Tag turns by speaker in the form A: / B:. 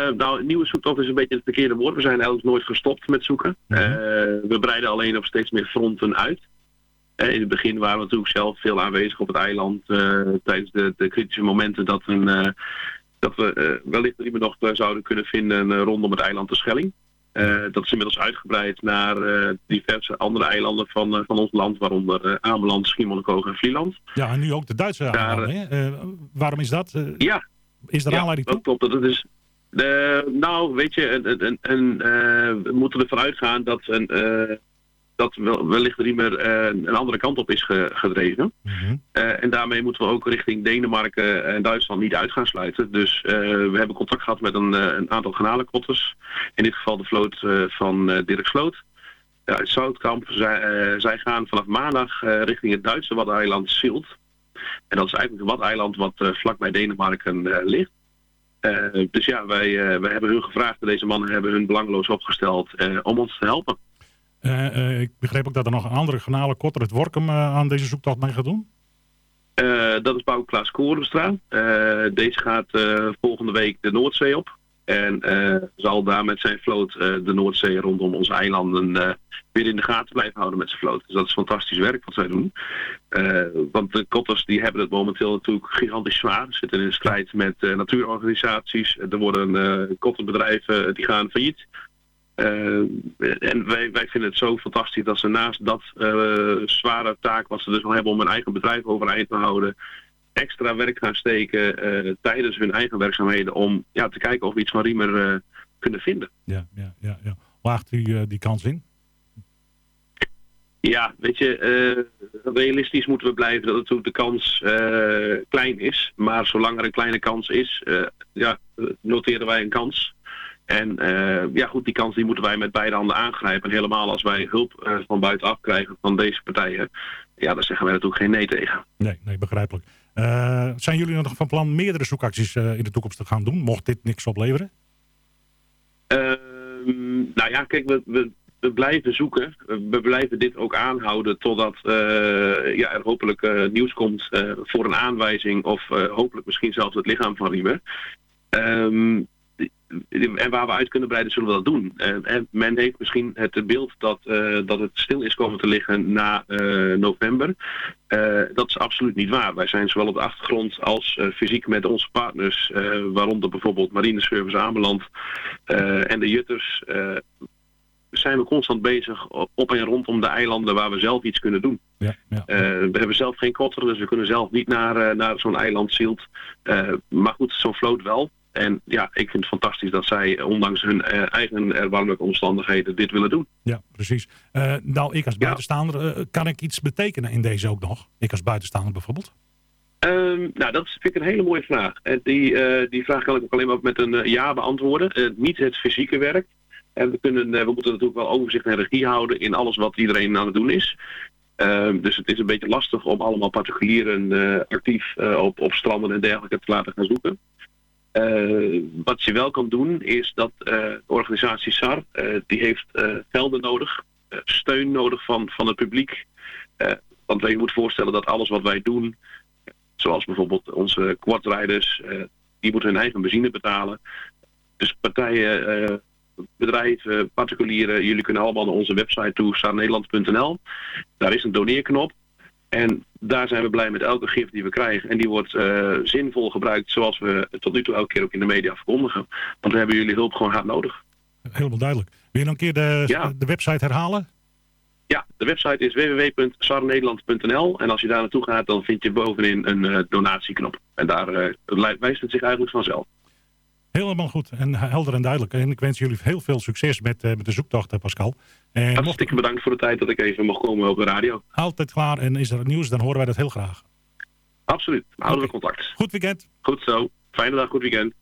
A: Nou, een nieuwe zoektocht is een beetje het verkeerde woord. We zijn eigenlijk nooit gestopt met zoeken. We breiden alleen op steeds meer fronten uit. In het begin waren we natuurlijk zelf veel aanwezig op het eiland tijdens de kritische momenten dat we wellicht er iemand nog zouden kunnen vinden rondom het eiland Terschelling. Dat is inmiddels uitgebreid naar diverse andere eilanden van ons land, waaronder Ameland, Schiermonnikoog en Vlieland.
B: Ja, en nu ook de Duitse eilanden. Waarom is dat? Is er aanleiding toe?
A: Dat klopt. Dat is, nou, weet je, we moeten ervan uitgaan dat wellicht Riemer een andere kant op is gedreven. Mm-hmm. En daarmee moeten we ook richting Denemarken en Duitsland niet uit gaan sluiten. Dus we hebben contact gehad met een aantal garnalenkotters. In dit geval de vloot van Dirk Sloot. Uit Zoutkamp. Zij gaan vanaf maandag richting het Duitse Waddeneiland Sylt. En dat is eigenlijk een Waddeneiland wat vlakbij Denemarken ligt. Dus ja, wij hebben hun gevraagd. Deze mannen hebben hun belangeloos opgesteld om ons te helpen.
B: Ik begreep ook dat er nog een andere garnalenkotter, het Workum, aan deze zoektocht mee gaat doen?
A: Dat is Bouw Klaas Korenstra. Deze gaat volgende week de Noordzee op. En zal daar met zijn vloot de Noordzee rondom onze eilanden weer in de gaten blijven houden met zijn vloot. Dus dat is fantastisch werk wat zij doen. Want de kotters die hebben het momenteel natuurlijk gigantisch zwaar. Ze zitten in strijd met natuurorganisaties. Er worden kotterbedrijven die gaan failliet. En wij vinden het zo fantastisch dat ze naast dat zware taak wat ze dus al hebben om hun eigen bedrijf overeind te houden, extra werk gaan steken tijdens hun eigen werkzaamheden om te kijken of we iets van Riemer kunnen vinden. Ja.
B: Waagt u die kans in?
A: Ja, weet je, realistisch moeten we blijven dat natuurlijk de kans klein is. Maar zolang er een kleine kans is, noteren wij een kans. En die kans die moeten wij met beide handen aangrijpen. En helemaal als wij hulp van buitenaf krijgen van deze partijen, daar zeggen wij natuurlijk geen nee tegen. Nee,
B: begrijpelijk. Zijn jullie nog van plan meerdere zoekacties in de toekomst te gaan doen, mocht dit niks opleveren?
A: Kijk, we blijven zoeken. We blijven dit ook aanhouden totdat er hopelijk nieuws komt voor een aanwijzing of hopelijk misschien zelfs het lichaam van Riemer. En waar we uit kunnen breiden, zullen we dat doen. En men heeft misschien het beeld dat het stil is komen te liggen na november. Dat is absoluut niet waar. Wij zijn zowel op de achtergrond als fysiek met onze partners, waaronder bijvoorbeeld Marineservice Ameland en de Jutters, zijn we constant bezig op en rondom de eilanden waar we zelf iets kunnen doen. Ja. We hebben zelf geen kotter, dus we kunnen zelf niet naar zo'n eiland Sylt. Maar goed, zo'n vloot wel. En ik vind het fantastisch dat zij, ondanks hun eigen erbarmelijke omstandigheden, dit willen doen. Ja, precies.
B: Ik als buitenstaander, kan ik iets betekenen in deze ook nog? Ik als buitenstaander bijvoorbeeld?
A: Dat vind ik een hele mooie vraag. Die vraag kan ik ook alleen maar met een ja beantwoorden. Niet het fysieke werk. En we moeten natuurlijk wel overzicht en regie houden in alles wat iedereen aan het doen is. Dus het is een beetje lastig om allemaal particulieren actief op stranden en dergelijke te laten gaan zoeken. Wat je wel kan doen is dat de organisatie SAR, die heeft gelden nodig, steun nodig van het publiek. Want je moet voorstellen dat alles wat wij doen, zoals bijvoorbeeld onze quadrijders, die moeten hun eigen benzine betalen. Dus partijen, bedrijven, particulieren, jullie kunnen allemaal naar onze website toe, sarnederland.nl. Daar is een doneerknop. En daar zijn we blij met elke gift die we krijgen. En die wordt zinvol gebruikt zoals we tot nu toe elke keer ook in de media verkondigen. Want we hebben jullie hulp gewoon hard nodig.
B: Helemaal duidelijk. Wil je nog een keer de website herhalen?
A: Ja, de website is www.sarnederland.nl. En als je daar naartoe gaat, dan vind je bovenin een donatieknop. En daar wijst het zich eigenlijk vanzelf.
B: Helemaal goed en helder en duidelijk. En ik wens jullie heel veel succes met de zoektocht, Pascal.
A: Hartstikke bedankt voor de tijd dat ik even mocht komen op de radio.
B: Altijd klaar en is er nieuws, dan horen wij dat heel graag.
A: Absoluut, houden we contact.
B: Goed weekend.
A: Goed zo, fijne dag, goed weekend.